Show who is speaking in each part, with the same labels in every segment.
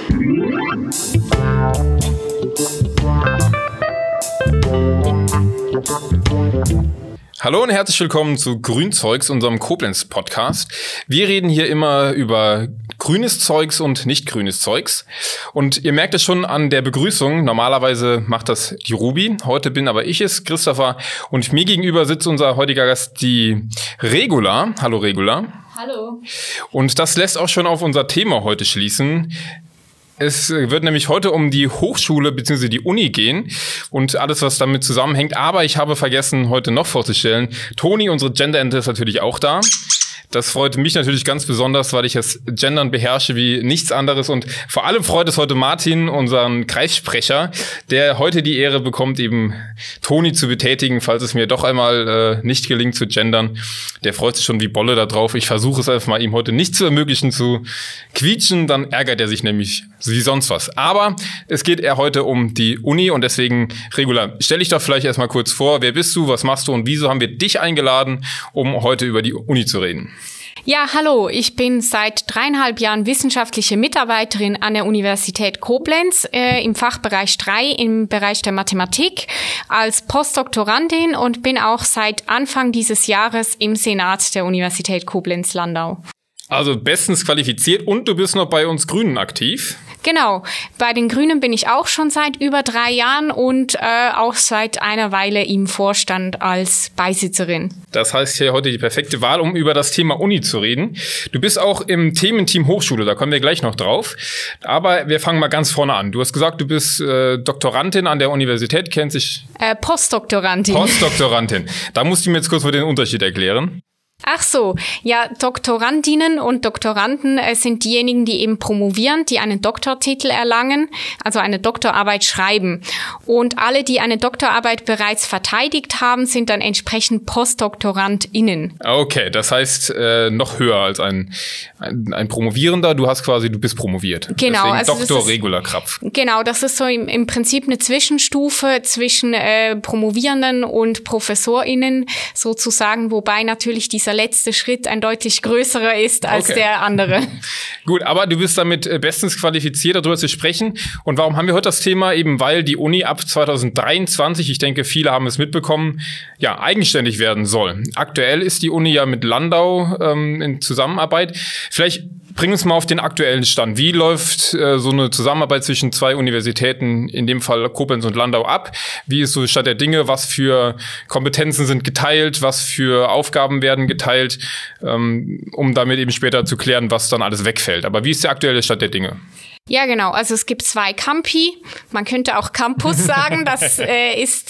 Speaker 1: Hallo und herzlich willkommen zu Grünzeugs, unserem Koblenz-Podcast. Wir reden hier immer über grünes Zeugs und nicht grünes Zeugs. Und ihr merkt es schon an der Begrüßung. Normalerweise macht das die Ruby. Heute bin aber ich es, Christopher. Und mir gegenüber sitzt unser heutiger Gast, die Regula. Hallo Regula.
Speaker 2: Hallo.
Speaker 1: Und das lässt auch schon auf unser Thema heute schließen. Es wird nämlich heute um die Hochschule bzw. die Uni gehen und alles, was damit zusammenhängt. Aber ich habe vergessen, heute noch vorzustellen, Toni, unsere Gender-Ente, ist natürlich auch da. Das freut mich natürlich ganz besonders, weil ich das Gendern beherrsche wie nichts anderes. Und vor allem freut es heute Martin, unseren Kreissprecher, der heute die Ehre bekommt, eben Toni zu betätigen, falls es mir doch einmal nicht gelingt zu gendern. Der freut sich schon wie Bolle da drauf. Ich versuche es einfach mal, ihm heute nicht zu ermöglichen zu quietschen. Dann ärgert er sich nämlich wie sonst was. Aber es geht eher heute um die Uni und deswegen, Regula, stell dich doch vielleicht erstmal kurz vor. Wer bist du, was machst du und wieso haben wir dich eingeladen, um heute über die Uni zu reden?
Speaker 2: Ja, hallo, ich bin seit 3,5 Jahren wissenschaftliche Mitarbeiterin an der Universität Koblenz im Fachbereich 3 im Bereich der Mathematik als Postdoktorandin und bin auch seit Anfang dieses Jahres im Senat der Universität Koblenz-Landau.
Speaker 1: Also bestens qualifiziert und du bist noch bei uns Grünen aktiv.
Speaker 2: Genau, bei den Grünen bin ich auch schon seit über 3 Jahren und auch seit einer Weile im Vorstand als Beisitzerin.
Speaker 1: Das heißt hier heute die perfekte Wahl, um über das Thema Uni zu reden. Du bist auch im Thementeam Hochschule, da kommen wir gleich noch drauf. Aber wir fangen mal ganz vorne an. Du hast gesagt, du bist Doktorandin an der Universität, kennt sich...
Speaker 2: Postdoktorandin.
Speaker 1: Postdoktorandin. Da musst du mir jetzt kurz mal den Unterschied erklären.
Speaker 2: Ach so, ja, Doktorandinnen und Doktoranden sind diejenigen, die eben promovieren, die einen Doktortitel erlangen, also eine Doktorarbeit schreiben. Und alle, die eine Doktorarbeit bereits verteidigt haben, sind dann entsprechend PostdoktorandInnen.
Speaker 1: Okay, das heißt noch höher als ein Promovierender. Du bist promoviert.
Speaker 2: Genau.
Speaker 1: Deswegen
Speaker 2: Also
Speaker 1: Dr. Regula Krapf.
Speaker 2: Genau, das ist so im Prinzip eine Zwischenstufe zwischen Promovierenden und ProfessorInnen sozusagen, wobei natürlich dieser letzte Schritt ein deutlich größerer ist als der andere.
Speaker 1: Gut, aber du bist damit bestens qualifiziert, darüber zu sprechen. Und warum haben wir heute das Thema? Eben weil die Uni ab 2023, ich denke, viele haben es mitbekommen, ja, eigenständig werden soll. Aktuell ist die Uni ja mit Landau in Zusammenarbeit. Vielleicht bring uns mal auf den aktuellen Stand. Wie läuft so eine Zusammenarbeit zwischen 2 Universitäten, in dem Fall Koblenz und Landau, ab? Wie ist so der Stand der Dinge? Was für Kompetenzen sind geteilt? Was für Aufgaben werden geteilt? Um damit eben später zu klären, was dann alles wegfällt. Aber wie ist der aktuelle Stand der Dinge?
Speaker 2: Ja, genau. Also es gibt 2 Campi. Man könnte auch Campus sagen. Das ist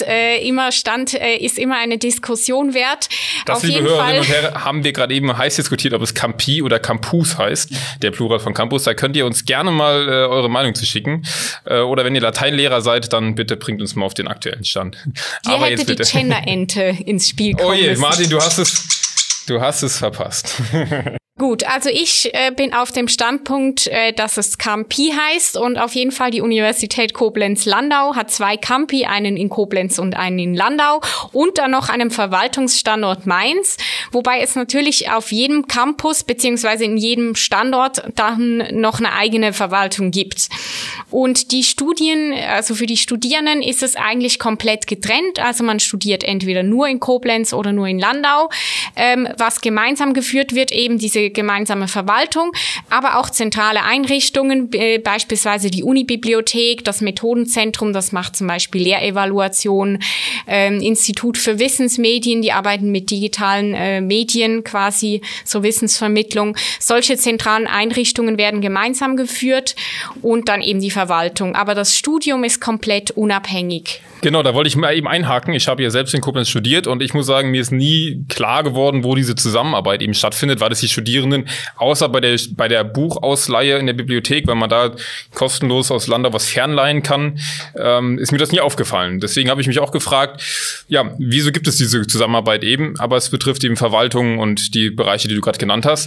Speaker 2: immer eine Diskussion wert.
Speaker 1: Das, liebe Hörerinnen und Herren, haben wir gerade eben heiß diskutiert, ob es Campi oder Campus heißt, der Plural von Campus. Da könnt ihr uns gerne mal eure Meinung zu schicken. Oder wenn ihr Lateinlehrer seid, dann bitte bringt uns mal auf den aktuellen Stand.
Speaker 2: Hier aber hätte jetzt die Gender-Ente ins Spiel kommen
Speaker 1: müssen. Oh je,
Speaker 2: müssen.
Speaker 1: Martin, du hast es verpasst.
Speaker 2: Gut, also ich bin auf dem Standpunkt, dass es Campi heißt und auf jeden Fall die Universität Koblenz-Landau hat 2 Campi, einen in Koblenz und einen in Landau und dann noch einen Verwaltungsstandort Mainz, wobei es natürlich auf jedem Campus beziehungsweise in jedem Standort dann noch eine eigene Verwaltung gibt. Und die also für die Studierenden ist es eigentlich komplett getrennt, also man studiert entweder nur in Koblenz oder nur in Landau. Was gemeinsam geführt wird, eben diese gemeinsame Verwaltung, aber auch zentrale Einrichtungen, beispielsweise die Unibibliothek, das Methodenzentrum, das macht zum Beispiel Lehrevaluation, Institut für Wissensmedien, die arbeiten mit digitalen Medien quasi, so Wissensvermittlung. Solche zentralen Einrichtungen werden gemeinsam geführt und dann eben die Verwaltung. Aber das Studium ist komplett unabhängig.
Speaker 1: Genau, da wollte ich mal eben einhaken. Ich habe ja selbst in Koblenz studiert und ich muss sagen, mir ist nie klar geworden, wo diese Zusammenarbeit eben stattfindet, weil es die Studierenden, außer bei der Buchausleihe in der Bibliothek, wenn man da kostenlos aus Landau was fernleihen kann, ist mir das nie aufgefallen. Deswegen habe ich mich auch gefragt, ja, wieso gibt es diese Zusammenarbeit eben? Aber es betrifft eben Verwaltung und die Bereiche, die du gerade genannt hast.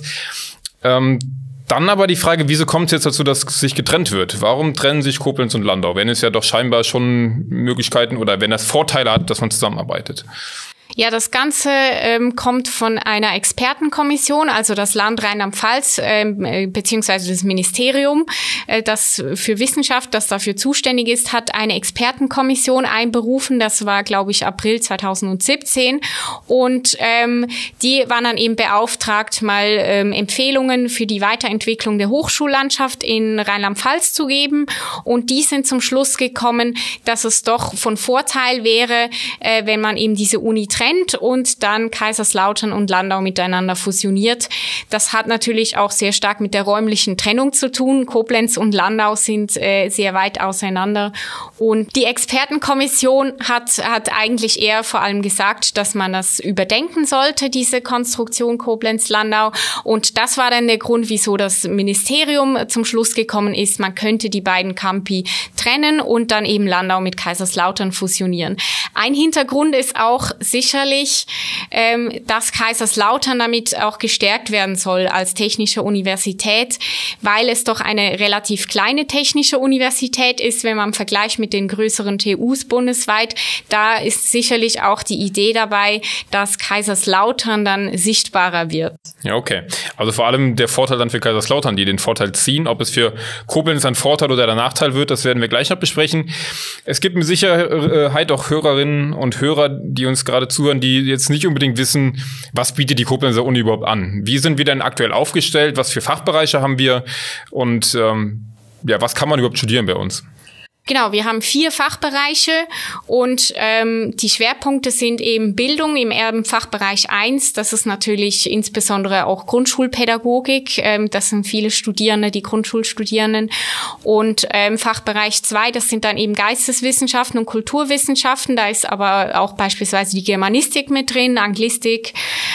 Speaker 1: Dann aber die Frage, wieso kommt es jetzt dazu, dass es sich getrennt wird? Warum trennen sich Koblenz und Landau, wenn es ja doch scheinbar schon Möglichkeiten oder wenn das Vorteile hat, dass man zusammenarbeitet?
Speaker 2: Ja, das Ganze kommt von einer Expertenkommission, also das Land Rheinland-Pfalz beziehungsweise das Ministerium, das für Wissenschaft, das dafür zuständig ist, hat eine Expertenkommission einberufen. Das war, glaube ich, April 2017 und die waren dann eben beauftragt, mal Empfehlungen für die Weiterentwicklung der Hochschullandschaft in Rheinland-Pfalz zu geben und die sind zum Schluss gekommen, dass es doch von Vorteil wäre, wenn man eben diese Uni trennt und dann Kaiserslautern und Landau miteinander fusioniert. Das hat natürlich auch sehr stark mit der räumlichen Trennung zu tun. Koblenz und Landau sind sehr weit auseinander. Und die Expertenkommission hat eigentlich eher vor allem gesagt, dass man das überdenken sollte, diese Konstruktion Koblenz-Landau. Und das war dann der Grund, wieso das Ministerium zum Schluss gekommen ist, man könnte die beiden Campi trennen und dann eben Landau mit Kaiserslautern fusionieren. Ein Hintergrund ist auch sicherlich, dass Kaiserslautern damit auch gestärkt werden soll als technische Universität, weil es doch eine relativ kleine technische Universität ist, wenn man vergleicht mit den größeren TUs bundesweit. Da ist sicherlich auch die Idee dabei, dass Kaiserslautern dann sichtbarer wird.
Speaker 1: Ja, okay. Also vor allem der Vorteil dann für Kaiserslautern, die den Vorteil ziehen. Ob es für Koblenz ein Vorteil oder der Nachteil wird, das werden wir gleich noch besprechen. Es gibt mit Sicherheit auch Hörerinnen und Hörer, die uns gerade zuhören, die jetzt nicht unbedingt wissen, was bietet die Koblenzer Uni überhaupt an? Wie sind wir denn aktuell aufgestellt? Was für Fachbereiche haben wir? Und was kann man überhaupt studieren bei uns?
Speaker 2: Genau, wir haben 4 Fachbereiche und die Schwerpunkte sind eben Bildung im Fachbereich 1. Das ist natürlich insbesondere auch Grundschulpädagogik. Das sind viele Studierende, die Grundschulstudierenden. Und Fachbereich 2, das sind dann eben Geisteswissenschaften und Kulturwissenschaften. Da ist aber auch beispielsweise die Germanistik mit drin, Anglistik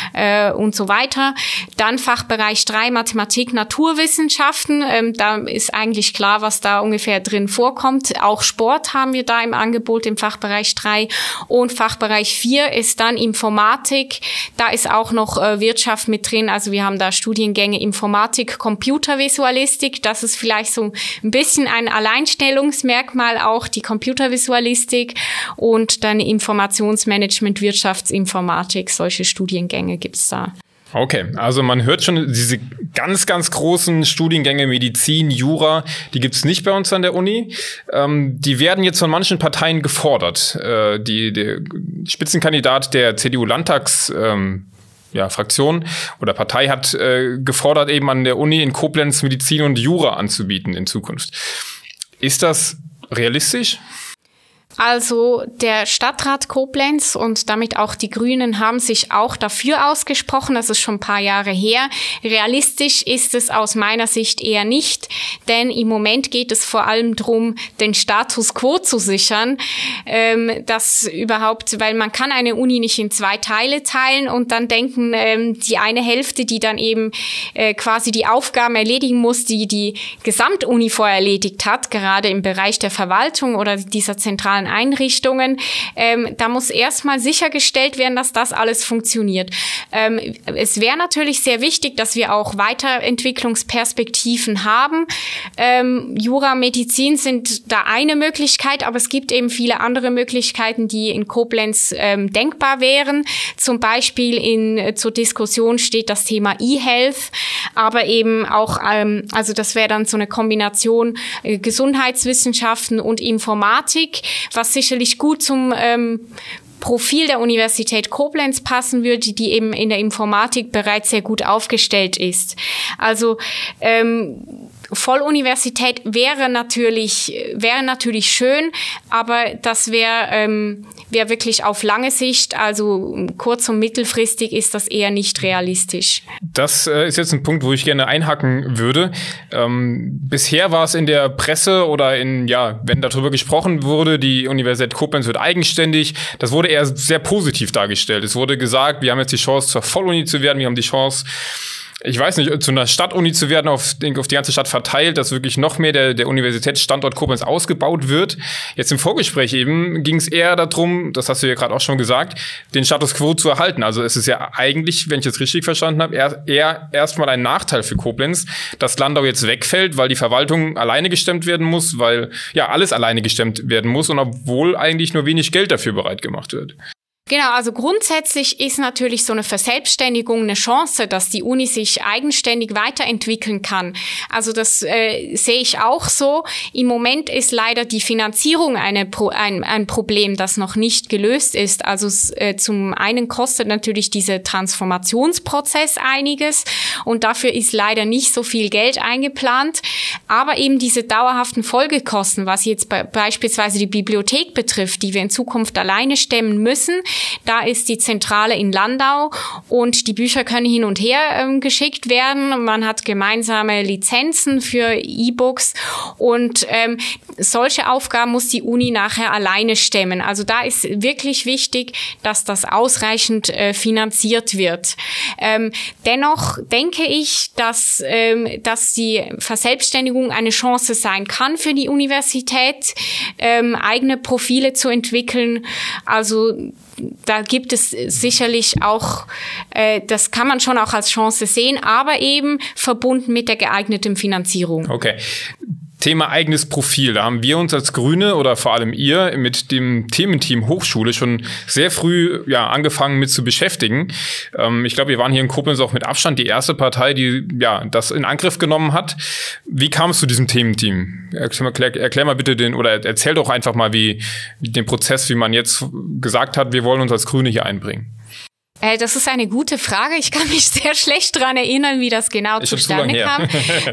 Speaker 2: und so weiter. Dann Fachbereich 3, Mathematik, Naturwissenschaften. Da ist eigentlich klar, was da ungefähr drin vorkommt. Auch Sport haben wir da im Angebot im Fachbereich 3 und Fachbereich 4 ist dann Informatik. Da ist auch noch Wirtschaft mit drin. Also wir haben da Studiengänge Informatik, Computervisualistik. Das ist vielleicht so ein bisschen ein Alleinstellungsmerkmal auch, die Computervisualistik und dann Informationsmanagement, Wirtschaftsinformatik. Solche Studiengänge gibt's da.
Speaker 1: Okay, also man hört schon, diese ganz, ganz großen Studiengänge Medizin, Jura, die gibt's nicht bei uns an der Uni. Die werden jetzt von manchen Parteien gefordert. Der Spitzenkandidat der CDU-Landtags Fraktion oder Partei hat gefordert, eben an der Uni in Koblenz Medizin und Jura anzubieten in Zukunft. Ist das realistisch?
Speaker 2: Also der Stadtrat Koblenz und damit auch die Grünen haben sich auch dafür ausgesprochen. Das ist schon ein paar Jahre her. Realistisch ist es aus meiner Sicht eher nicht, denn im Moment geht es vor allem darum, den Status quo zu sichern. Das überhaupt, weil man kann eine Uni nicht in 2 Teile teilen und dann denken, die eine Hälfte, die dann eben quasi die Aufgaben erledigen muss, die die Gesamtuni vorher erledigt hat, gerade im Bereich der Verwaltung oder dieser zentralen Einrichtungen. Da muss erstmal sichergestellt werden, dass das alles funktioniert. Es wäre natürlich sehr wichtig, dass wir auch Weiterentwicklungsperspektiven haben. Jura, Medizin sind da eine Möglichkeit, aber es gibt eben viele andere Möglichkeiten, die in Koblenz denkbar wären. Zum Beispiel zur Diskussion steht das Thema E-Health, aber eben auch, also das wäre dann so eine Kombination Gesundheitswissenschaften und Informatik, was sicherlich gut zum Profil der Universität Koblenz passen würde, die eben in der Informatik bereits sehr gut aufgestellt ist. Also Volluniversität wäre natürlich schön, aber das wäre wirklich auf lange Sicht, also kurz- und mittelfristig ist das eher nicht realistisch.
Speaker 1: Das ist jetzt ein Punkt, wo ich gerne einhaken würde. Bisher war es in der Presse oder wenn darüber gesprochen wurde, die Universität Koblenz wird eigenständig, das wurde eher sehr positiv dargestellt. Es wurde gesagt, wir haben jetzt die Chance, zur Volluni zu werden, wir haben die Chance, ich weiß nicht, zu einer Stadtuni zu werden, auf die ganze Stadt verteilt, dass wirklich noch mehr der Universitätsstandort Koblenz ausgebaut wird. Jetzt im Vorgespräch eben ging es eher darum, das hast du ja gerade auch schon gesagt, den Status quo zu erhalten. Also es ist ja eigentlich, wenn ich es richtig verstanden habe, eher erstmal ein Nachteil für Koblenz, dass Landau jetzt wegfällt, weil die Verwaltung alleine gestemmt werden muss, weil alles alleine gestemmt werden muss und obwohl eigentlich nur wenig Geld dafür bereit gemacht wird.
Speaker 2: Genau, also grundsätzlich ist natürlich so eine Verselbstständigung eine Chance, dass die Uni sich eigenständig weiterentwickeln kann. Also das sehe ich auch so. Im Moment ist leider die Finanzierung ein Problem, das noch nicht gelöst ist. Also zum einen kostet natürlich dieser Transformationsprozess einiges und dafür ist leider nicht so viel Geld eingeplant. Aber eben diese dauerhaften Folgekosten, was jetzt beispielsweise die Bibliothek betrifft, die wir in Zukunft alleine stemmen müssen, da ist die Zentrale in Landau und die Bücher können hin und her geschickt werden. Man hat gemeinsame Lizenzen für E-Books und solche Aufgaben muss die Uni nachher alleine stemmen. Also da ist wirklich wichtig, dass das ausreichend finanziert wird. Dennoch denke ich, dass die Verselbstständigung eine Chance sein kann für die Universität, eigene Profile zu entwickeln. Also da gibt es sicherlich auch, das kann man schon auch als Chance sehen, aber eben verbunden mit der geeigneten Finanzierung.
Speaker 1: Okay. Thema eigenes Profil. Da haben wir uns als Grüne oder vor allem ihr mit dem Thementeam Hochschule schon sehr früh angefangen mit zu beschäftigen. Ich glaube, wir waren hier in Koblenz auch mit Abstand die erste Partei, die das in Angriff genommen hat. Wie kam es zu diesem Thementeam? Erklär mal bitte erzähl doch einfach mal den Prozess, wie man jetzt gesagt hat, wir wollen uns als Grüne hier einbringen.
Speaker 2: Das ist eine gute Frage. Ich kann mich sehr schlecht daran erinnern, wie das genau zustande kam.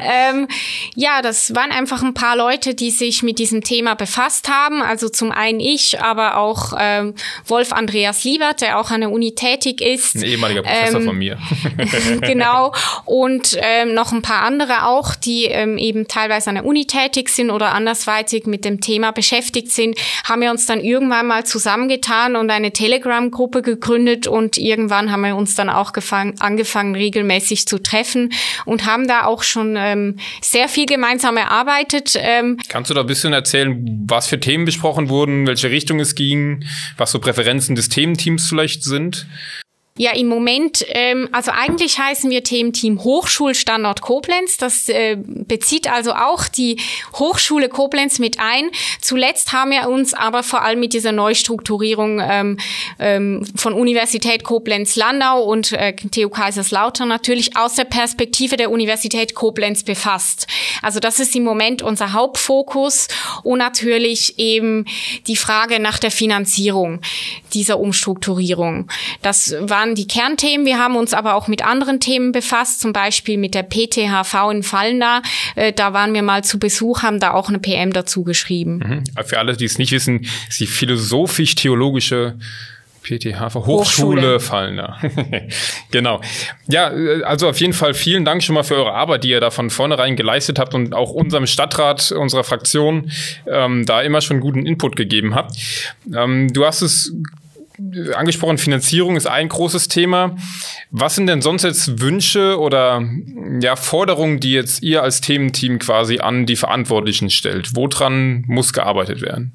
Speaker 2: Das waren einfach ein paar Leute, die sich mit diesem Thema befasst haben. Also zum einen ich, aber auch Wolf Andreas Liebert, der auch an der Uni tätig ist.
Speaker 1: Ein ehemaliger Professor von mir.
Speaker 2: Genau. Und noch ein paar andere auch, die eben teilweise an der Uni tätig sind oder andersweitig mit dem Thema beschäftigt sind, haben wir uns dann irgendwann mal zusammengetan und eine Telegram-Gruppe gegründet und irgendwann haben wir uns dann auch angefangen, regelmäßig zu treffen und haben da auch schon sehr viel gemeinsam erarbeitet.
Speaker 1: Kannst du da ein bisschen erzählen, was für Themen besprochen wurden, welche Richtung es ging, was so Präferenzen des Thementeams vielleicht sind?
Speaker 2: Ja, im Moment, also eigentlich heißen wir Thementeam Hochschulstandort Koblenz. Das bezieht also auch die Hochschule Koblenz mit ein. Zuletzt haben wir uns aber vor allem mit dieser Neustrukturierung von Universität Koblenz-Landau und TU Kaiserslautern natürlich aus der Perspektive der Universität Koblenz befasst. Also das ist im Moment unser Hauptfokus und natürlich eben die Frage nach der Finanzierung dieser Umstrukturierung. Das waren die Kernthemen. Wir haben uns aber auch mit anderen Themen befasst, zum Beispiel mit der PTHV in Vallendar. Da waren wir mal zu Besuch, haben da auch eine PM dazu geschrieben.
Speaker 1: Für alle, die es nicht wissen, ist die philosophisch-theologische PTHV Hochschule Vallendar. Genau. Ja, also auf jeden Fall vielen Dank schon mal für eure Arbeit, die ihr da von vornherein geleistet habt und auch unserem Stadtrat, unserer Fraktion da immer schon guten Input gegeben habt. Du hast es angesprochen, Finanzierung ist ein großes Thema. Was sind denn sonst jetzt Wünsche oder Forderungen, die jetzt ihr als Thementeam quasi an die Verantwortlichen stellt? Woran muss gearbeitet werden?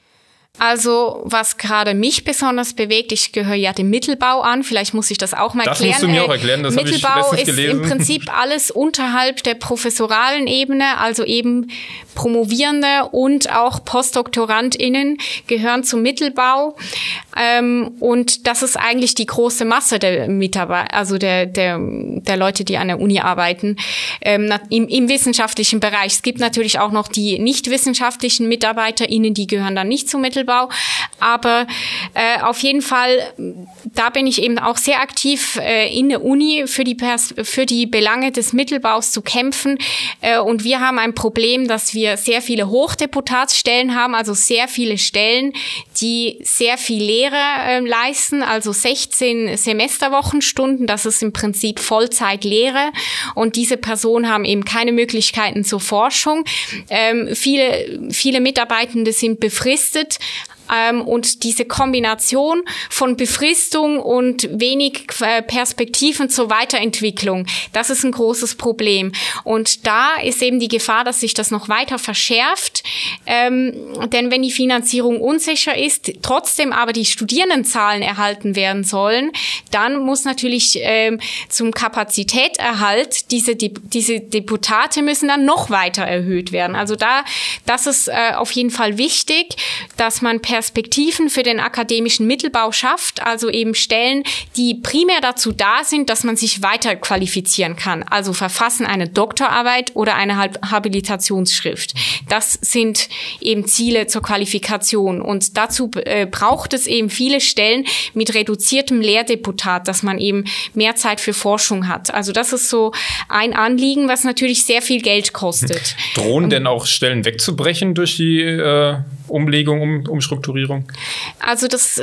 Speaker 2: Also, was gerade mich besonders bewegt, ich gehöre ja dem Mittelbau an, vielleicht muss ich das auch mal erklären.
Speaker 1: Das musst du mir auch erklären, das habe ich letztens gelesen.
Speaker 2: Mittelbau ist im Prinzip alles unterhalb der professoralen Ebene, also eben Promovierende und auch PostdoktorandInnen gehören zum Mittelbau. Und das ist eigentlich die große Masse der Mitarbeiter, also der Leute, die an der Uni arbeiten, im wissenschaftlichen Bereich. Es gibt natürlich auch noch die nicht wissenschaftlichen MitarbeiterInnen, die gehören dann nicht zum Mittelbau. Aber auf jeden Fall, da bin ich eben auch sehr aktiv in der Uni für die Belange des Mittelbaus zu kämpfen. Und wir haben ein Problem, dass wir sehr viele Hochdeputatsstellen haben, also sehr viele Stellen, die sehr viel Lehre leisten, also 16 Semesterwochenstunden. Das ist im Prinzip Vollzeitlehre. Und diese Personen haben eben keine Möglichkeiten zur Forschung. Viele Mitarbeitende sind befristet. Und diese Kombination von Befristung und wenig Perspektiven zur Weiterentwicklung, das ist ein großes Problem. Und da ist eben die Gefahr, dass sich das noch weiter verschärft. Denn wenn die Finanzierung unsicher ist, trotzdem aber die Studierendenzahlen erhalten werden sollen, dann muss natürlich zum Kapazitäterhalt diese Deputate müssen dann noch weiter erhöht werden. Also das ist auf jeden Fall wichtig, dass man Perspektiven für den akademischen Mittelbau schafft, also eben Stellen, die primär dazu da sind, dass man sich weiter qualifizieren kann, also Verfassen einer Doktorarbeit oder eine Habilitationsschrift. Das sind eben Ziele zur Qualifikation und dazu braucht es eben viele Stellen mit reduziertem Lehrdeputat, dass man eben mehr Zeit für Forschung hat. Also das ist so ein Anliegen, was natürlich sehr viel Geld kostet.
Speaker 1: Drohen denn auch Stellen wegzubrechen durch die Umlegung, Umstrukturierung?
Speaker 2: Also das,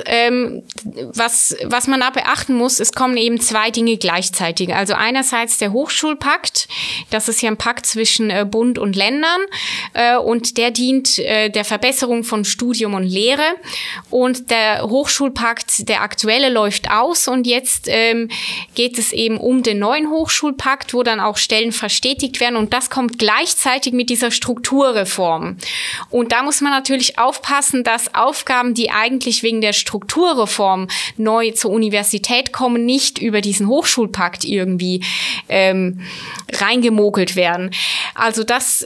Speaker 2: was man da beachten muss, es kommen eben zwei Dinge gleichzeitig. Also einerseits der Hochschulpakt, das ist ja ein Pakt zwischen Bund und Ländern und der dient der Verbesserung von Studium und Lehre. Und der Hochschulpakt, der aktuelle, läuft aus und jetzt geht es eben um den neuen Hochschulpakt, wo dann auch Stellen verstetigt werden und das kommt gleichzeitig mit dieser Strukturreform. Und da muss man natürlich aufpassen, dass Aufgaben, die eigentlich wegen der Strukturreform neu zur Universität kommen, nicht über diesen Hochschulpakt irgendwie reingemogelt werden. Also das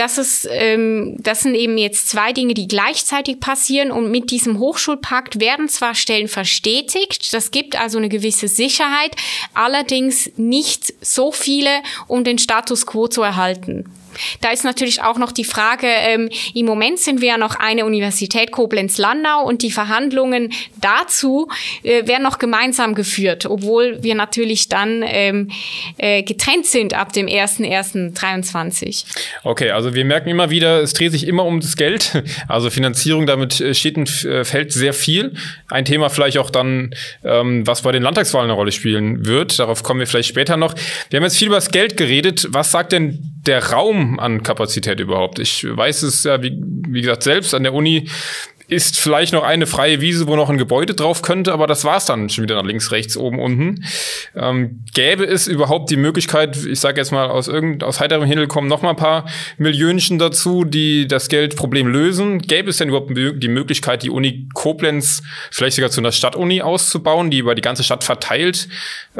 Speaker 2: sind eben jetzt zwei Dinge, die gleichzeitig passieren und mit diesem Hochschulpakt werden zwar Stellen verstetigt, das gibt also eine gewisse Sicherheit, allerdings nicht so viele, um den Status quo zu erhalten. Da ist natürlich auch noch die Frage, im Moment sind wir ja noch eine Universität Koblenz-Landau und die Verhandlungen dazu werden noch gemeinsam geführt, obwohl wir natürlich dann getrennt sind ab dem 01.01.23.
Speaker 1: Okay, also wir merken immer wieder, es dreht sich immer um das Geld, also Finanzierung, damit steht und fällt sehr viel. Ein Thema vielleicht auch dann, was bei den Landtagswahlen eine Rolle spielen wird, darauf kommen wir vielleicht später noch. Wir haben jetzt viel über das Geld geredet, was sagt denn der Raum an Kapazität überhaupt? Ich weiß es ja, wie gesagt, selbst an der Uni ist vielleicht noch eine freie Wiese, wo noch ein Gebäude drauf könnte, aber das war's dann schon wieder nach links, rechts, oben, unten. Gäbe es überhaupt die Möglichkeit, ich sage jetzt mal aus heiterem Himmel kommen noch mal ein paar Millionchen dazu, die das Geldproblem lösen? Gäbe es denn überhaupt die Möglichkeit, die Uni Koblenz vielleicht sogar zu einer Stadtuni auszubauen, die über die ganze Stadt verteilt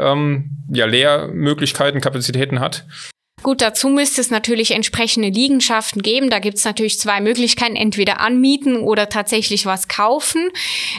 Speaker 1: Lehrmöglichkeiten, Kapazitäten hat?
Speaker 2: Gut, dazu müsste es natürlich entsprechende Liegenschaften geben. Da gibt es natürlich zwei Möglichkeiten, entweder anmieten oder tatsächlich was kaufen.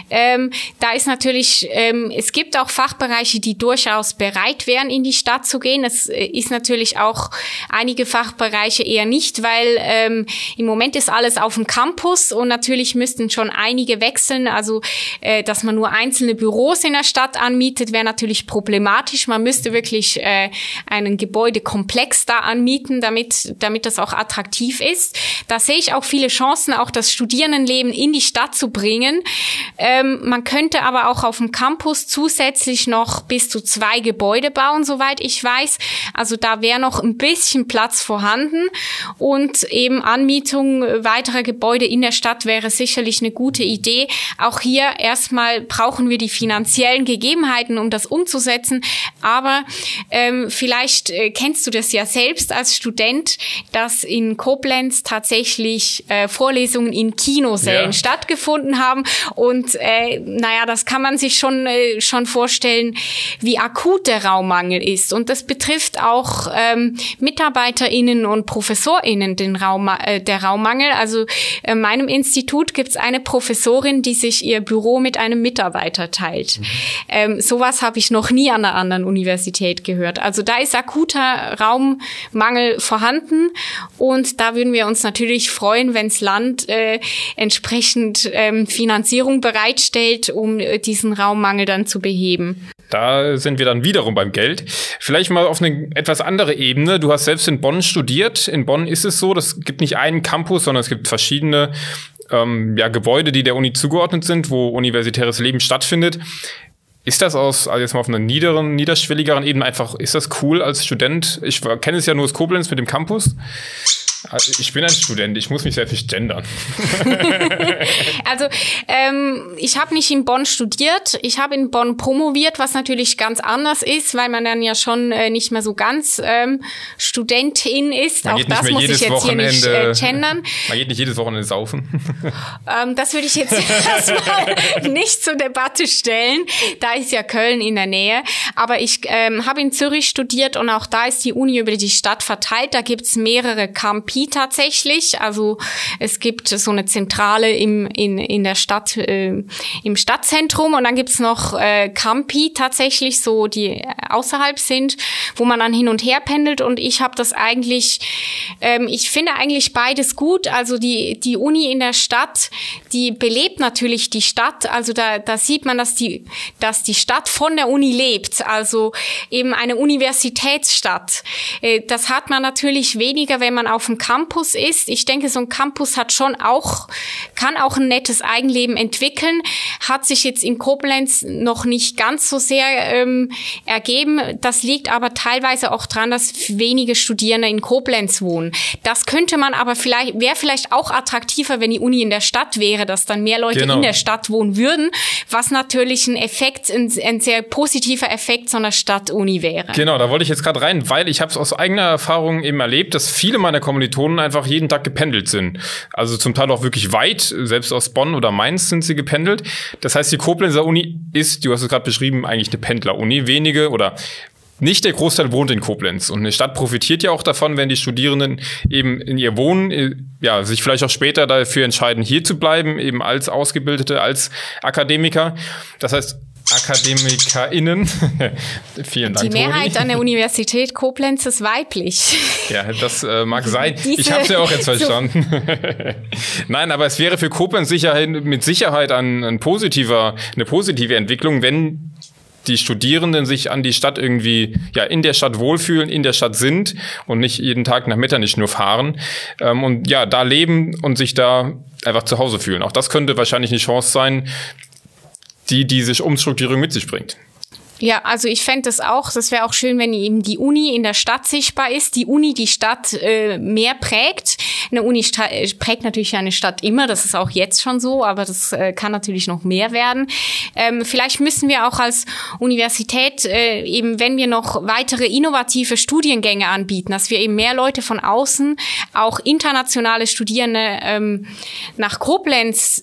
Speaker 2: Da ist natürlich, es gibt auch Fachbereiche, die durchaus bereit wären, in die Stadt zu gehen. Es ist natürlich auch einige Fachbereiche eher nicht, weil im Moment ist alles auf dem Campus und natürlich müssten schon einige wechseln. Also, dass man nur einzelne Büros in der Stadt anmietet, wäre natürlich problematisch. Man müsste wirklich einen Gebäudekomplex da anmieten, damit das auch attraktiv ist. Da sehe ich auch viele Chancen, auch das Studierendenleben in die Stadt zu bringen. Man könnte aber auch auf dem Campus zusätzlich noch bis zu 2 Gebäude bauen, soweit ich weiß. Also da wäre noch ein bisschen Platz vorhanden und eben Anmietung weiterer Gebäude in der Stadt wäre sicherlich eine gute Idee. Auch hier erstmal brauchen wir die finanziellen Gegebenheiten, um das umzusetzen. Aber vielleicht kennst du das ja selbst als Student, dass in Koblenz tatsächlich Vorlesungen in Kinosälen stattgefunden haben. Und das kann man sich schon vorstellen, wie akut der Raummangel ist. Und das betrifft auch MitarbeiterInnen und ProfessorInnen der Raummangel. Also in meinem Institut gibt es eine Professorin, die sich ihr Büro mit einem Mitarbeiter teilt. Sowas habe ich noch nie an einer anderen Universität gehört. Also da ist akuter Raummangel vorhanden und da würden wir uns natürlich freuen, wenn das Land entsprechend Finanzierung bereitstellt, um diesen Raummangel dann zu beheben.
Speaker 1: Da sind wir dann wiederum beim Geld. Vielleicht mal auf eine etwas andere Ebene. Du hast selbst in Bonn studiert. In Bonn ist es so, es gibt nicht einen Campus, sondern es gibt verschiedene Gebäude, die der Uni zugeordnet sind, wo universitäres Leben stattfindet. Ist das also jetzt mal auf einer niederschwelligeren Ebene einfach, ist das cool als Student? Ich kenne es ja nur aus Koblenz mit dem Campus. Also ich bin ein Student, ich muss mich sehr viel gendern.
Speaker 2: Also ich habe nicht in Bonn studiert, ich habe in Bonn promoviert, was natürlich ganz anders ist, weil man dann ja schon nicht mehr so ganz Studentin ist.
Speaker 1: Man
Speaker 2: auch das muss ich jetzt hier nicht gendern. Man
Speaker 1: geht nicht jedes Wochenende saufen.
Speaker 2: Das würde ich jetzt erstmal nicht zur Debatte stellen. Da ist ja Köln in der Nähe. Aber ich habe in Zürich studiert und auch da ist die Uni über die Stadt verteilt. Da gibt's mehrere Campi. Campus tatsächlich. Also es gibt so eine Zentrale in der Stadt, im Stadtzentrum, und dann gibt's noch Campi tatsächlich, so die außerhalb sind, wo man dann hin und her pendelt. Und ich habe das eigentlich, ich finde eigentlich beides gut. Also die Uni in der Stadt, die belebt natürlich die Stadt. Also da sieht man, dass die Stadt von der Uni lebt. Also eben eine Universitätsstadt. Das hat man natürlich weniger, wenn man auf dem Campus ist. Ich denke, so ein Campus kann auch ein nettes Eigenleben entwickeln. Hat sich jetzt in Koblenz noch nicht ganz so sehr ergeben. Das liegt aber teilweise auch daran, dass wenige Studierende in Koblenz wohnen. Das könnte man aber wäre vielleicht auch attraktiver, wenn die Uni in der Stadt wäre, dass dann mehr Leute in der Stadt wohnen würden, was natürlich ein sehr positiver Effekt so einer Stadtuni wäre.
Speaker 1: Genau, da wollte ich jetzt gerade rein, weil ich habe es aus eigener Erfahrung eben erlebt, dass viele meiner Kommilitonen einfach jeden Tag gependelt sind. Also zum Teil auch wirklich weit, selbst aus Bonn oder Mainz sind sie gependelt. Das heißt, die Koblenzer Uni ist, du hast es gerade beschrieben, eigentlich eine Pendler-Uni. Wenige oder nicht der Großteil wohnt in Koblenz. Und eine Stadt profitiert ja auch davon, wenn die Studierenden eben in ihr Wohnen, sich vielleicht auch später dafür entscheiden, hier zu bleiben, eben als Ausgebildete, als Akademiker. Das heißt, AkademikerInnen. Vielen Dank,
Speaker 2: Die Mehrheit an der Universität Koblenz ist weiblich.
Speaker 1: Ja, das mag sein. Ich habe es ja auch jetzt verstanden. Nein, aber es wäre für Koblenz mit Sicherheit eine positive Entwicklung, wenn die Studierenden sich an die Stadt irgendwie, in der Stadt wohlfühlen, in der Stadt sind und nicht jeden Tag nach Metternich nur fahren und da leben und sich da einfach zu Hause fühlen. Auch das könnte wahrscheinlich eine Chance sein, die diese Umstrukturierung mit sich bringt.
Speaker 2: Ja, also ich fände das wäre auch schön, wenn eben die Uni in der Stadt sichtbar ist, die Uni die Stadt mehr prägt. Eine Uni prägt natürlich eine Stadt immer, das ist auch jetzt schon so, aber das kann natürlich noch mehr werden. Vielleicht müssen wir auch als Universität eben, wenn wir noch weitere innovative Studiengänge anbieten, dass wir eben mehr Leute von außen, auch internationale Studierende nach Koblenz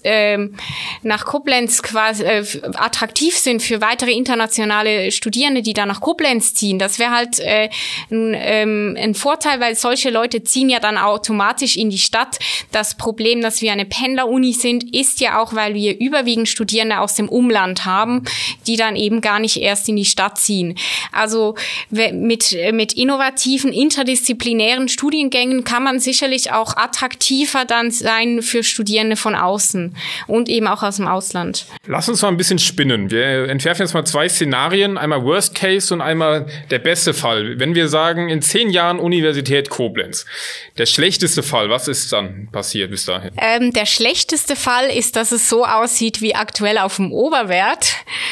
Speaker 2: quasi attraktiv sind für weitere internationale Studierende, die da nach Koblenz ziehen. Das wäre halt ein Vorteil, weil solche Leute ziehen ja dann automatisch in die Stadt. Das Problem, dass wir eine Pendler-Uni sind, ist ja auch, weil wir überwiegend Studierende aus dem Umland haben, die dann eben gar nicht erst in die Stadt ziehen. Also mit innovativen, interdisziplinären Studiengängen kann man sicherlich auch attraktiver dann sein für Studierende von außen und eben auch aus dem Ausland.
Speaker 1: Lass uns mal ein bisschen spinnen. Wir entwerfen jetzt mal 2 Szenarien. Einmal Worst Case und einmal der beste Fall. Wenn wir sagen, in 10 Jahren Universität Koblenz. Der schlechteste Fall, was ist dann passiert bis dahin?
Speaker 2: Der schlechteste Fall ist, dass es so aussieht wie aktuell auf dem Oberwert.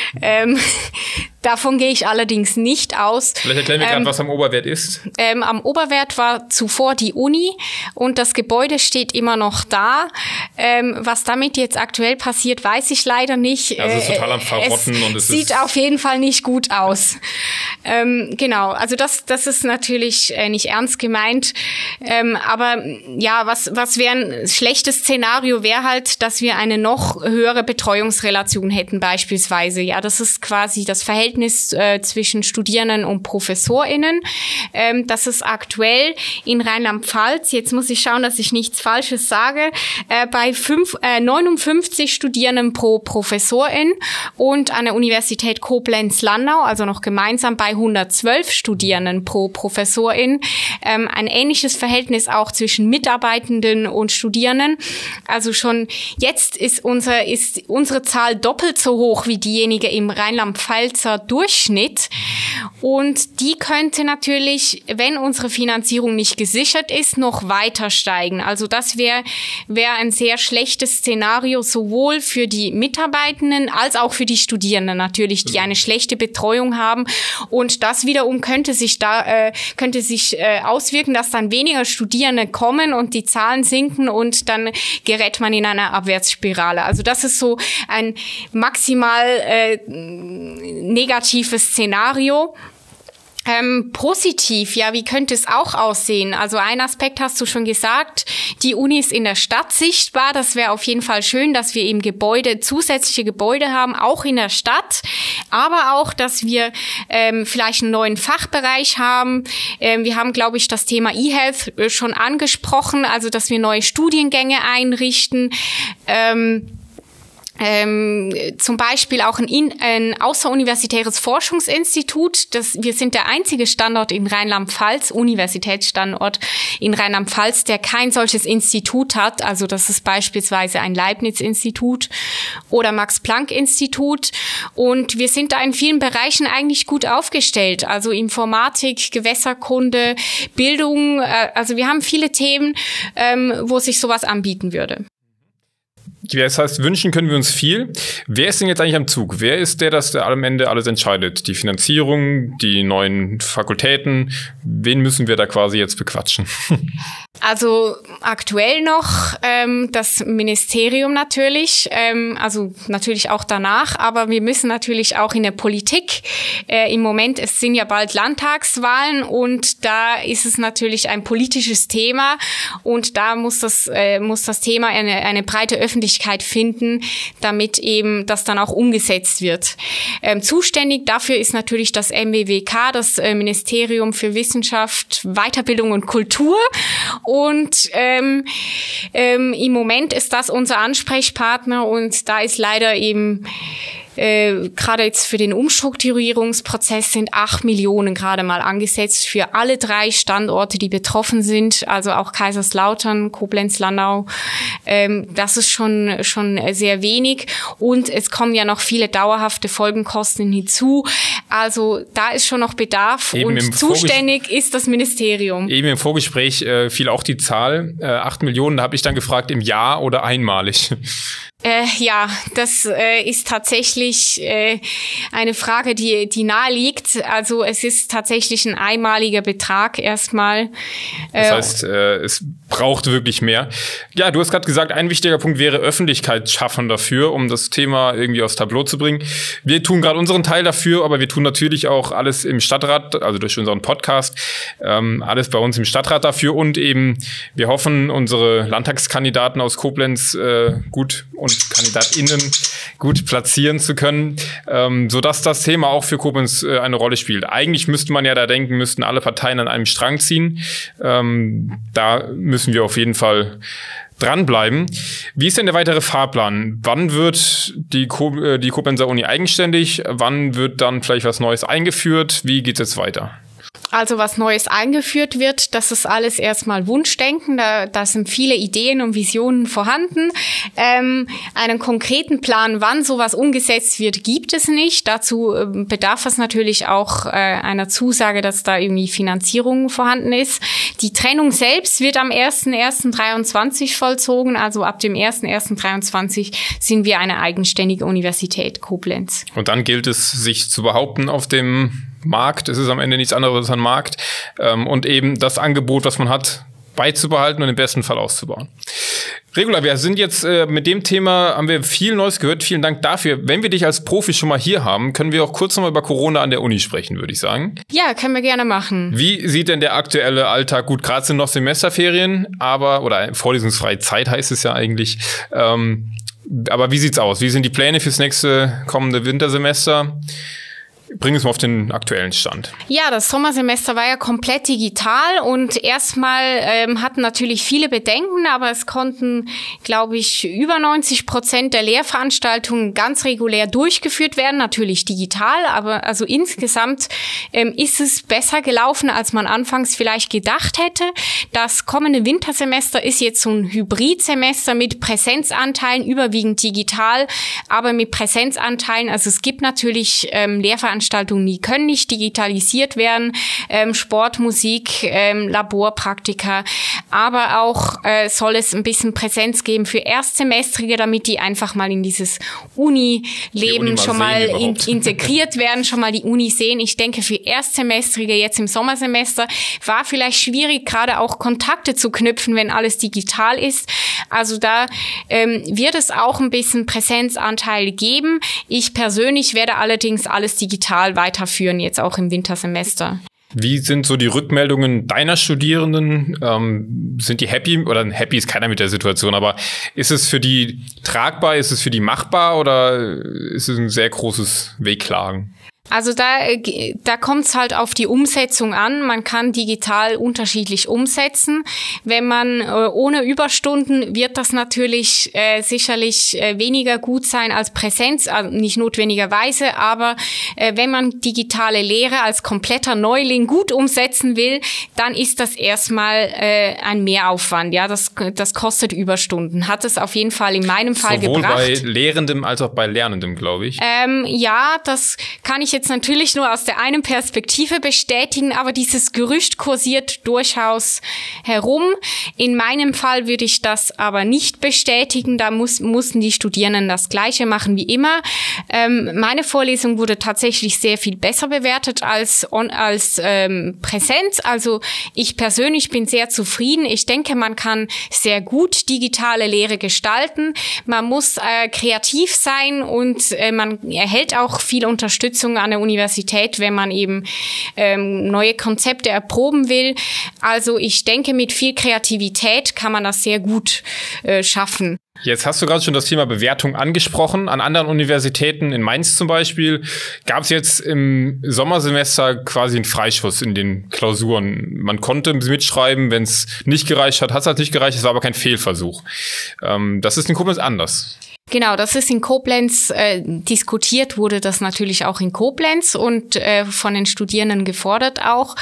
Speaker 2: Davon gehe ich allerdings nicht aus.
Speaker 1: Vielleicht erklären wir gerade, was am Oberwert ist.
Speaker 2: Am Oberwert war zuvor die Uni und das Gebäude steht immer noch da. Was damit jetzt aktuell passiert, weiß ich leider nicht.
Speaker 1: Also es ist total am Verrotten und es
Speaker 2: sieht auf jeden Fall nicht gut aus. Genau, also das ist natürlich nicht ernst gemeint. Aber ja, was wäre ein schlechtes Szenario, wäre halt, dass wir eine noch höhere Betreuungsrelation hätten beispielsweise. Ja, das ist quasi das Verhältnis zwischen Studierenden und ProfessorInnen. Das ist aktuell in Rheinland-Pfalz, jetzt muss ich schauen, dass ich nichts Falsches sage, bei 59 Studierenden pro Professorin und an der Universität Koblenz-Landau, also noch gemeinsam bei 112 Studierenden pro Professorin. Ein ähnliches Verhältnis auch zwischen Mitarbeitenden und Studierenden. Also schon jetzt ist unsere Zahl doppelt so hoch wie diejenige im Rheinland-Pfalzer Durchschnitt. Und die könnte natürlich, wenn unsere Finanzierung nicht gesichert ist, noch weiter steigen. Also das wäre ein sehr schlechtes Szenario, sowohl für die Mitarbeitenden als auch für die Studierenden natürlich, die eine schlechte Betreuung haben. Und das wiederum könnte sich auswirken, dass dann weniger Studierende kommen und die Zahlen sinken und dann gerät man in einer Abwärtsspirale. Also das ist so ein maximal negatives Szenario. Positiv, ja, wie könnte es auch aussehen? Also ein Aspekt hast du schon gesagt, die Uni ist in der Stadt sichtbar. Das wäre auf jeden Fall schön, dass wir eben zusätzliche Gebäude haben, auch in der Stadt. Aber auch, dass wir vielleicht einen neuen Fachbereich haben. Wir haben, glaube ich, das Thema eHealth schon angesprochen, also dass wir neue Studiengänge einrichten. Zum Beispiel auch ein außeruniversitäres Forschungsinstitut. Wir sind der einzige Standort in Rheinland-Pfalz, Universitätsstandort in Rheinland-Pfalz, der kein solches Institut hat. Also das ist beispielsweise ein Leibniz-Institut oder Max-Planck-Institut. Und wir sind da in vielen Bereichen eigentlich gut aufgestellt. Also Informatik, Gewässerkunde, Bildung. Also wir haben viele Themen, wo sich sowas anbieten würde.
Speaker 1: Das heißt, wünschen können wir uns viel. Wer ist denn jetzt eigentlich am Zug? Wer ist der am Ende alles entscheidet? Die Finanzierung, die neuen Fakultäten? Wen müssen wir da quasi jetzt bequatschen?
Speaker 2: Also aktuell noch das Ministerium natürlich, also natürlich auch danach, aber wir müssen natürlich auch in der Politik. Im Moment, es sind ja bald Landtagswahlen und da ist es natürlich ein politisches Thema und da muss das Thema eine breite Öffentlichkeit finden, damit eben das dann auch umgesetzt wird. Zuständig dafür ist natürlich das MWWK, das Ministerium für Wissenschaft, Weiterbildung und Kultur. Und im Moment ist das unser Ansprechpartner und da ist leider eben gerade jetzt für den Umstrukturierungsprozess sind 8 Millionen gerade mal angesetzt für alle 3 Standorte, die betroffen sind, also auch Kaiserslautern, Koblenz, Landau. Das ist schon sehr wenig und es kommen ja noch viele dauerhafte Folgenkosten hinzu. Also da ist schon noch Bedarf eben und zuständig ist das Ministerium. Eben
Speaker 1: im Vorgespräch fiel auch die Zahl 8 Millionen, da habe ich dann gefragt, im Jahr oder einmalig?
Speaker 2: Ja, das ist tatsächlich eine Frage, die nahe liegt. Also es ist tatsächlich ein einmaliger Betrag erstmal.
Speaker 1: Das heißt, es braucht wirklich mehr. Ja, du hast gerade gesagt, ein wichtiger Punkt wäre Öffentlichkeit schaffen dafür, um das Thema irgendwie aufs Tableau zu bringen. Wir tun gerade unseren Teil dafür, aber wir tun natürlich auch alles im Stadtrat, also durch unseren Podcast, alles bei uns im Stadtrat dafür und eben, wir hoffen, unsere Landtagskandidaten aus Koblenz gut und KandidatInnen gut platzieren zu können, sodass das Thema auch für Koblenz eine Rolle spielt. Eigentlich müsste man ja da denken, müssten alle Parteien an einem Strang ziehen. Da müssen wir auf jeden Fall dranbleiben. Wie ist denn der weitere Fahrplan? Wann wird die Koblenzer Uni eigenständig? Wann wird dann vielleicht was Neues eingeführt? Wie geht es jetzt weiter?
Speaker 2: Also was Neues eingeführt wird, das ist alles erstmal Wunschdenken. Da sind viele Ideen und Visionen vorhanden. Einen konkreten Plan, wann sowas umgesetzt wird, gibt es nicht. Dazu bedarf es natürlich auch einer Zusage, dass da irgendwie Finanzierung vorhanden ist. Die Trennung selbst wird am 01.01.23 vollzogen. Also ab dem 01.01.23 sind wir eine eigenständige Universität Koblenz.
Speaker 1: Und dann gilt es, sich zu behaupten auf dem Markt. Es ist am Ende nichts anderes als ein Markt. Und eben das Angebot, was man hat, beizubehalten und im besten Fall auszubauen. Regula, wir sind jetzt mit dem Thema, haben wir viel Neues gehört. Vielen Dank dafür. Wenn wir dich als Profi schon mal hier haben, können wir auch kurz nochmal über Corona an der Uni sprechen, würde ich sagen.
Speaker 2: Ja, können wir gerne machen.
Speaker 1: Wie sieht denn der aktuelle Alltag? Gut, gerade sind noch Semesterferien, oder vorlesungsfreie Zeit heißt es ja eigentlich. Aber wie sieht's aus? Wie sind die Pläne fürs nächste kommende Wintersemester? Bring es mal auf den aktuellen Stand.
Speaker 2: Ja, das Sommersemester war ja komplett digital und erstmal hatten natürlich viele Bedenken, aber es konnten, glaube ich, über 90% der Lehrveranstaltungen ganz regulär durchgeführt werden, natürlich digital, aber also insgesamt ist es besser gelaufen, als man anfangs vielleicht gedacht hätte. Das kommende Wintersemester ist jetzt so ein Hybridsemester mit Präsenzanteilen, überwiegend digital, aber mit Präsenzanteilen. Also es gibt natürlich Lehrveranstaltungen, die können nicht digitalisiert werden, Sport, Musik, Laborpraktika, aber auch soll es ein bisschen Präsenz geben für Erstsemestrige, damit die einfach mal in dieses Uni-Leben schon mal integriert werden, schon mal die Uni sehen. Ich denke, für Erstsemestrige jetzt im Sommersemester war vielleicht schwierig, gerade auch Kontakte zu knüpfen, wenn alles digital ist. Also da wird es auch ein bisschen Präsenzanteil geben. Ich persönlich werde allerdings alles digital weiterführen, jetzt auch im Wintersemester.
Speaker 1: Wie sind so die Rückmeldungen deiner Studierenden? Sind die happy? Oder happy ist keiner mit der Situation, aber ist es für die tragbar, ist es für die machbar oder ist es ein sehr großes Wehklagen?
Speaker 2: Also da kommt es halt auf die Umsetzung an. Man kann digital unterschiedlich umsetzen. Wenn man ohne Überstunden, wird das natürlich sicherlich weniger gut sein als Präsenz, also nicht notwendigerweise, aber wenn man digitale Lehre als kompletter Neuling gut umsetzen will, dann ist das erstmal ein Mehraufwand. Ja, das kostet Überstunden. Hat es auf jeden Fall in meinem Fall
Speaker 1: sowohl
Speaker 2: gebracht.
Speaker 1: Sowohl bei Lehrendem als auch bei Lernendem, glaube ich.
Speaker 2: Ja, das kann ich jetzt natürlich nur aus der einen Perspektive bestätigen, aber dieses Gerücht kursiert durchaus herum. In meinem Fall würde ich das aber nicht bestätigen. Da mussten die Studierenden das Gleiche machen wie immer. Meine Vorlesung wurde tatsächlich sehr viel besser bewertet als Präsenz. Also ich persönlich bin sehr zufrieden. Ich denke, man kann sehr gut digitale Lehre gestalten. Man muss kreativ sein und man erhält auch viel Unterstützung an der Universität, wenn man eben neue Konzepte erproben will. Also ich denke, mit viel Kreativität kann man das sehr gut schaffen.
Speaker 1: Jetzt hast du gerade schon das Thema Bewertung angesprochen. An anderen Universitäten, in Mainz zum Beispiel, gab es jetzt im Sommersemester quasi einen Freischuss in den Klausuren. Man konnte mitschreiben, wenn es nicht gereicht hat, hat es halt nicht gereicht, es war aber kein Fehlversuch. Das ist in Koblenz anders.
Speaker 2: Genau, das ist in Koblenz diskutiert, wurde das natürlich auch in Koblenz und von den Studierenden gefordert auch.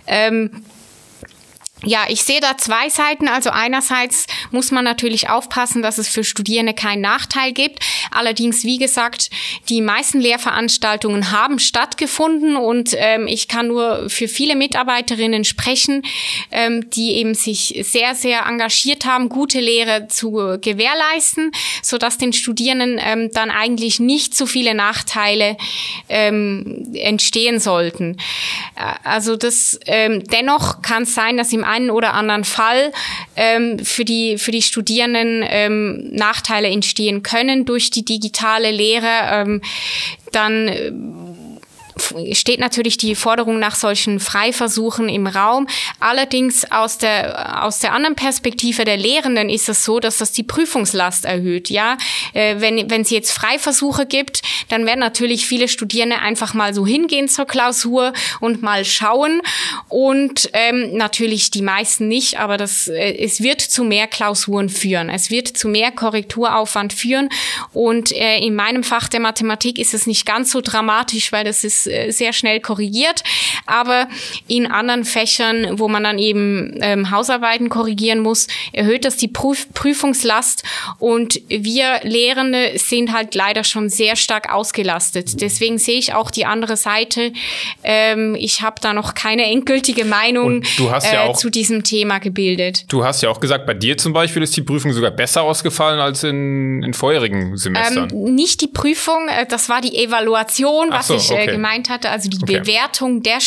Speaker 2: Ja, ich sehe da zwei Seiten. Also einerseits muss man natürlich aufpassen, dass es für Studierende keinen Nachteil gibt. Allerdings, wie gesagt, die meisten Lehrveranstaltungen haben stattgefunden und ich kann nur für viele Mitarbeiterinnen sprechen, die eben sich sehr, sehr engagiert haben, gute Lehre zu gewährleisten, sodass den Studierenden dann eigentlich nicht so viele Nachteile entstehen sollten. Also das dennoch kann es sein, dass im einen oder anderen Fall für die Studierenden Nachteile entstehen können durch die digitale Lehre. Dann steht natürlich die Forderung nach solchen Freiversuchen im Raum. Allerdings aus der anderen Perspektive der Lehrenden ist es so, dass das die Prüfungslast erhöht. Ja, wenn es jetzt Freiversuche gibt, dann werden natürlich viele Studierende einfach mal so hingehen zur Klausur und mal schauen. Und natürlich die meisten nicht, aber es wird zu mehr Klausuren führen. Es wird zu mehr Korrekturaufwand führen. Und in meinem Fach der Mathematik ist es nicht ganz so dramatisch, weil das ist sehr schnell korrigiert, aber in anderen Fächern, wo man dann eben Hausarbeiten korrigieren muss, erhöht das die Prüfungslast und wir Lehrende sind halt leider schon sehr stark ausgelastet. Deswegen sehe ich auch die andere Seite. Ich habe da noch keine endgültige Meinung zu diesem Thema gebildet.
Speaker 1: Du hast ja auch gesagt, bei dir zum Beispiel ist die Prüfung sogar besser ausgefallen als in vorherigen Semestern.
Speaker 2: Nicht die Prüfung, das war die Evaluation, was ich gemeint hatte, also die Bewertung der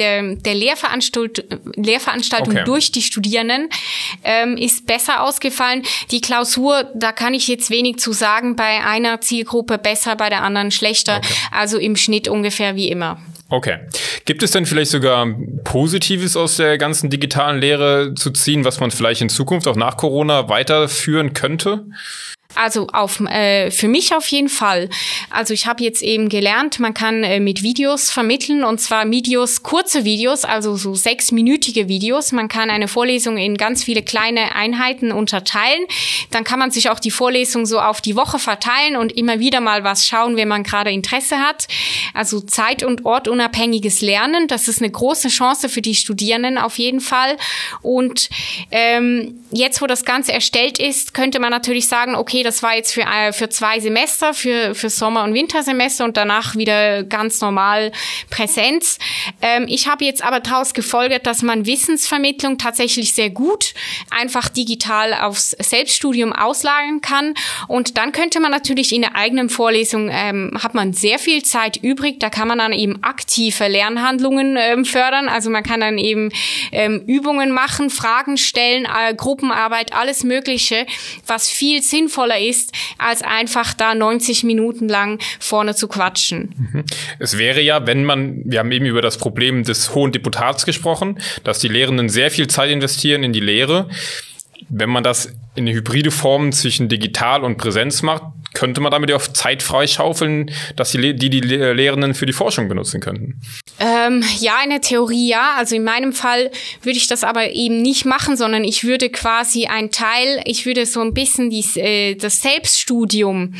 Speaker 2: Lehrveranstaltung durch die Studierenden ist besser ausgefallen. Die Klausur, da kann ich jetzt wenig zu sagen, bei einer Zielgruppe besser, bei der anderen schlechter, also im Schnitt ungefähr wie immer.
Speaker 1: Okay. Gibt es denn vielleicht sogar Positives aus der ganzen digitalen Lehre zu ziehen, was man vielleicht in Zukunft auch nach Corona weiterführen könnte?
Speaker 2: Also für mich auf jeden Fall. Also ich habe jetzt eben gelernt, man kann mit Videos vermitteln und zwar kurze Videos, also so 6-minütige Videos. Man kann eine Vorlesung in ganz viele kleine Einheiten unterteilen. Dann kann man sich auch die Vorlesung so auf die Woche verteilen und immer wieder mal was schauen, wenn man gerade Interesse hat. Also zeit- und ortunabhängiges Lernen, das ist eine große Chance für die Studierenden auf jeden Fall. Und jetzt, wo das Ganze erstellt ist, könnte man natürlich sagen, okay, das war jetzt für 2 Semester, für Sommer- und Wintersemester und danach wieder ganz normal Präsenz. Ich habe jetzt aber daraus gefolgert, dass man Wissensvermittlung tatsächlich sehr gut einfach digital aufs Selbststudium auslagern kann. Und dann könnte man natürlich in der eigenen Vorlesung, hat man sehr viel Zeit übrig, da kann man dann eben aktive Lernhandlungen fördern. Also man kann dann eben Übungen machen, Fragen stellen, Gruppenarbeit, alles Mögliche, was viel sinnvoller sinnvoller ist, als einfach da 90 Minuten lang vorne zu quatschen.
Speaker 1: Es wäre ja, wir haben eben über das Problem des hohen Deputats gesprochen, dass die Lehrenden sehr viel Zeit investieren in die Lehre. Wenn man das in eine hybride Form zwischen digital und Präsenz macht, könnte man damit ja auch Zeit freischaufeln, dass die Lehrenden für die Forschung benutzen könnten?
Speaker 2: Ja, in der Theorie ja. Also in meinem Fall würde ich das aber eben nicht machen, sondern ich würde quasi ich würde so ein bisschen das Selbststudium,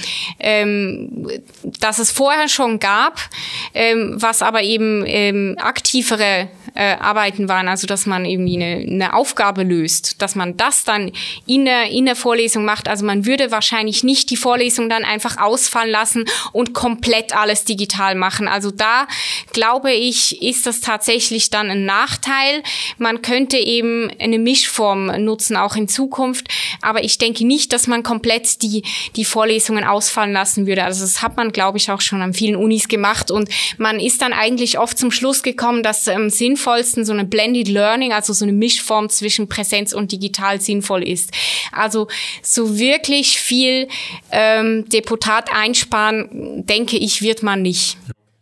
Speaker 2: das es vorher schon gab, was aber eben aktivere Arbeiten waren, also dass man irgendwie eine Aufgabe löst, dass man das dann in der Vorlesung macht. Also man würde wahrscheinlich nicht die Vorlesung dann einfach ausfallen lassen und komplett alles digital machen. Also da, glaube ich, ist das tatsächlich dann ein Nachteil. Man könnte eben eine Mischform nutzen, auch in Zukunft. Aber ich denke nicht, dass man komplett die Vorlesungen ausfallen lassen würde. Also das hat man, glaube ich, auch schon an vielen Unis gemacht. Und man ist dann eigentlich oft zum Schluss gekommen, dass am sinnvollsten so eine Blended Learning, also so eine Mischform zwischen Präsenz und digital sinnvoll ist. Also so wirklich viel Deputat einsparen, denke ich, wird man nicht.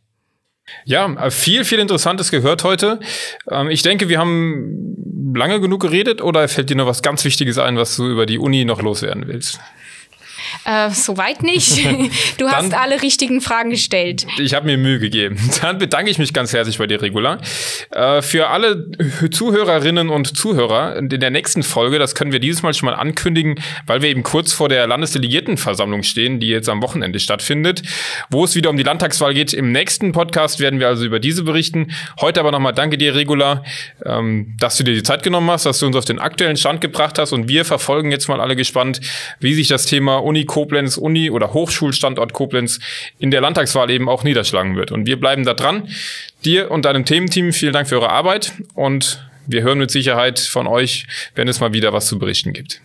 Speaker 1: Ja, viel Interessantes gehört heute. Ich denke, wir haben lange genug geredet, oder fällt dir noch was ganz Wichtiges ein, was du über die Uni noch loswerden willst?
Speaker 2: Soweit nicht. Du hast alle richtigen Fragen gestellt.
Speaker 1: Ich habe mir Mühe gegeben. Dann bedanke ich mich ganz herzlich bei dir, Regula. Für alle Zuhörerinnen und Zuhörer in der nächsten Folge, das können wir dieses Mal schon mal ankündigen, weil wir eben kurz vor der Landesdelegiertenversammlung stehen, die jetzt am Wochenende stattfindet, wo es wieder um die Landtagswahl geht. Im nächsten Podcast werden wir also über diese berichten. Heute aber nochmal danke dir, Regula, dass du dir die Zeit genommen hast, dass du uns auf den aktuellen Stand gebracht hast, und wir verfolgen jetzt mal alle gespannt, wie sich das Thema Uni Koblenz, Uni oder Hochschulstandort Koblenz in der Landtagswahl eben auch niederschlagen wird. Und wir bleiben da dran. Dir und deinem Thementeam vielen Dank für eure Arbeit, und wir hören mit Sicherheit von euch, wenn es mal wieder was zu berichten gibt.